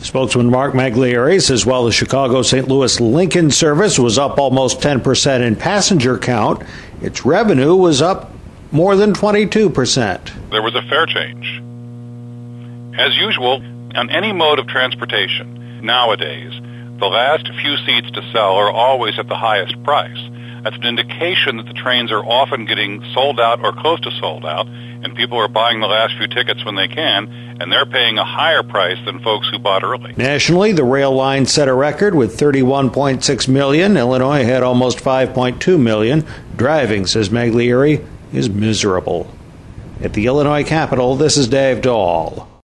Spokesman Mark Maglieri says while the Chicago-St. Louis Lincoln service was up almost 10% in passenger count, its revenue was up more than 22%. There was a fare change. As usual, on any mode of transportation, nowadays, the last few seats to sell are always at the highest price. That's an indication that the trains are often getting sold out or close to sold out, and people are buying the last few tickets when they can, and they're paying a higher price than folks who bought early. Nationally, the rail line set a record with 31.6 million. Illinois had almost 5.2 million. Driving, says Maglieri, is miserable. At the Illinois Capitol, this is Dave Dahl.